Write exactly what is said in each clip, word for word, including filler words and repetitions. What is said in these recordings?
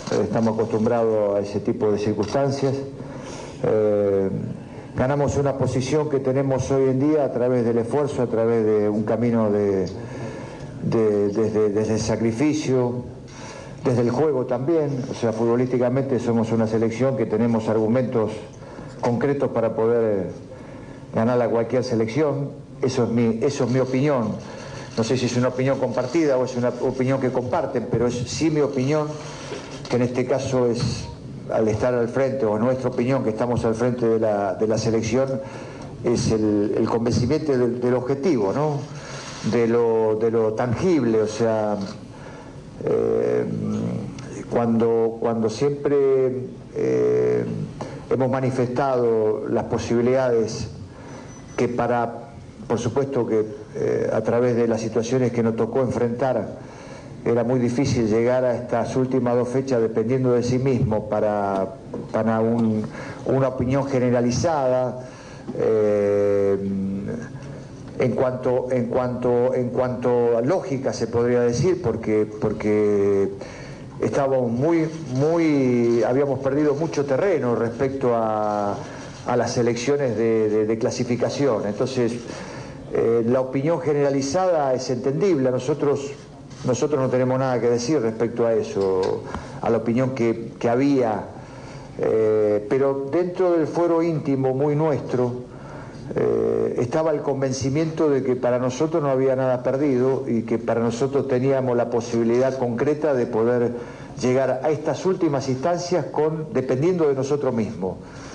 eh, estamos acostumbrados a ese tipo de circunstancias. Eh, ganamos una posición que tenemos hoy en día a través del esfuerzo, a través de un camino de, de, desde, desde el sacrificio, desde el juego también. O sea, futbolísticamente somos una selección que tenemos argumentos concretos para poder ganar a cualquier selección. Eso es mi, eso es mi opinión. No sé si es una opinión compartida o es una opinión que comparten, pero es sí mi opinión, que en este caso es, al estar al frente, o nuestra opinión que estamos al frente de la, de la selección, es el, el convencimiento del, del objetivo, ¿no? De lo, de lo tangible. O sea, eh, cuando, cuando siempre eh, hemos manifestado las posibilidades que para, por supuesto que eh, a través de las situaciones que nos tocó enfrentar, era muy difícil llegar a estas últimas dos fechas dependiendo de sí mismo para, para un, una opinión generalizada eh, en cuanto, en, cuanto, en cuanto a lógica, se podría decir, porque, porque estábamos muy, muy, habíamos perdido mucho terreno respecto a, a las elecciones de, de, de clasificación. Entonces, eh, la opinión generalizada es entendible. Nosotros Nosotros no tenemos nada que decir respecto a eso, a la opinión que, que había, eh, pero dentro del fuero íntimo muy nuestro eh, estaba el convencimiento de que para nosotros no había nada perdido y que para nosotros teníamos la posibilidad concreta de poder llegar a estas últimas instancias con, dependiendo de nosotros mismos.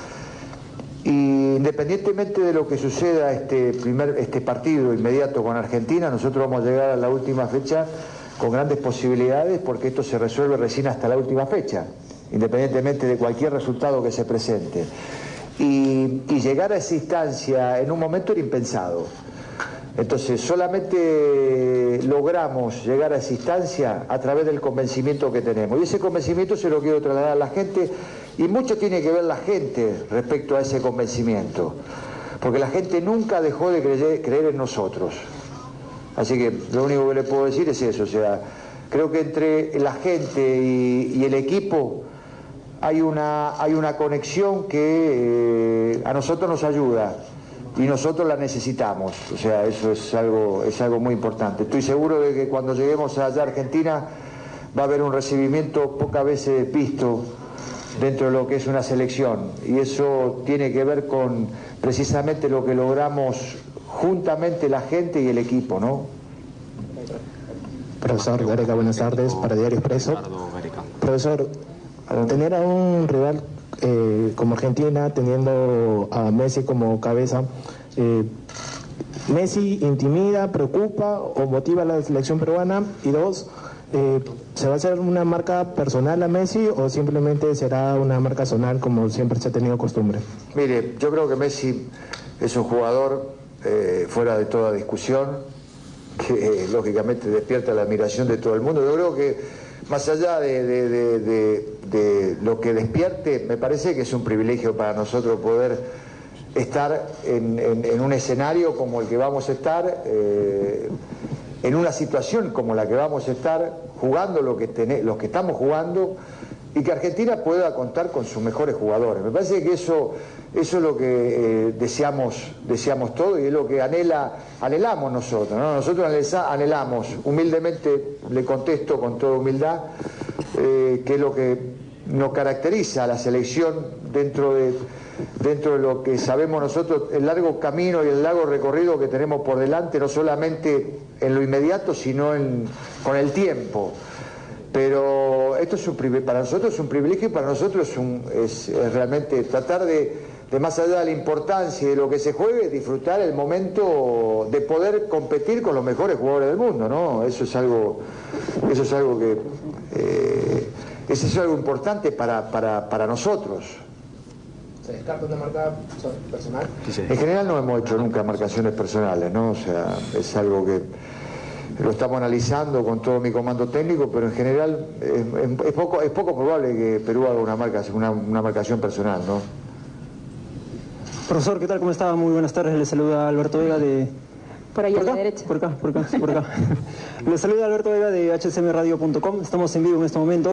Y independientemente de lo que suceda este, primer, este partido inmediato con Argentina, nosotros vamos a llegar a la última fecha con grandes posibilidades, porque esto se resuelve recién hasta la última fecha, independientemente de cualquier resultado que se presente. Y, y llegar a esa instancia en un momento era impensado. Entonces solamente logramos llegar a esa instancia a través del convencimiento que tenemos. Y ese convencimiento se lo quiero trasladar a la gente, y mucho tiene que ver la gente respecto a ese convencimiento, porque la gente nunca dejó de creer, creer en nosotros. Así que lo único que le puedo decir es eso. O sea, creo que entre la gente y, y el equipo hay una, hay una conexión que eh, a nosotros nos ayuda. Y nosotros la necesitamos. O sea, eso es algo, es algo muy importante. Estoy seguro de que cuando lleguemos allá a Argentina va a haber un recibimiento pocas veces visto dentro de lo que es una selección. Y eso tiene que ver con precisamente lo que logramos juntamente la gente y el equipo, ¿no? Profesor Gareca, buenas tardes, para Diario Expreso. Profesor, tener a un rival Eh, como Argentina, teniendo a Messi como cabeza, eh, ¿Messi intimida, preocupa o motiva a la selección peruana? Y dos, eh, ¿se va a hacer una marca personal a Messi o simplemente será una marca zonal como siempre se ha tenido costumbre? Mire, yo creo que Messi es un jugador eh, fuera de toda discusión, que eh, lógicamente despierta la admiración de todo el mundo. Yo creo que más allá de, de, de, de, de lo que despierte, me parece que es un privilegio para nosotros poder estar en, en, en un escenario como el que vamos a estar, eh, en una situación como la que vamos a estar, jugando lo que, tené, lo que estamos jugando, y que Argentina pueda contar con sus mejores jugadores. Me parece que eso, eso es lo que eh, deseamos, deseamos todos, y es lo que anhela, anhelamos nosotros, ¿no? Nosotros anhelamos, humildemente le contesto con toda humildad, eh, que es lo que nos caracteriza a la selección dentro de, dentro de lo que sabemos nosotros, el largo camino y el largo recorrido que tenemos por delante, no solamente en lo inmediato, sino en, con el tiempo. Pero esto es un, para nosotros es un privilegio, y para nosotros es, un, es, es realmente tratar de, de, más allá de la importancia de lo que se juegue, disfrutar el momento de poder competir con los mejores jugadores del mundo, ¿no? Eso es algo, eso es algo que eh, eso es algo importante para, para, para nosotros. ¿Se descarta una marca personal? En general no hemos hecho nunca marcaciones personales, ¿no? O sea, es algo que lo estamos analizando con todo mi comando técnico, pero en general es, es, poco, es poco probable que Perú haga una, marca, una, una marcación personal, ¿no? Profesor, ¿qué tal? ¿Cómo está? Muy buenas tardes. Le saluda Alberto Vega de... Por ahí ¿Por a la acá? derecha. Por acá, por acá, por acá. Le saluda Alberto Vega de H C M radio punto com. Estamos en vivo en este momento.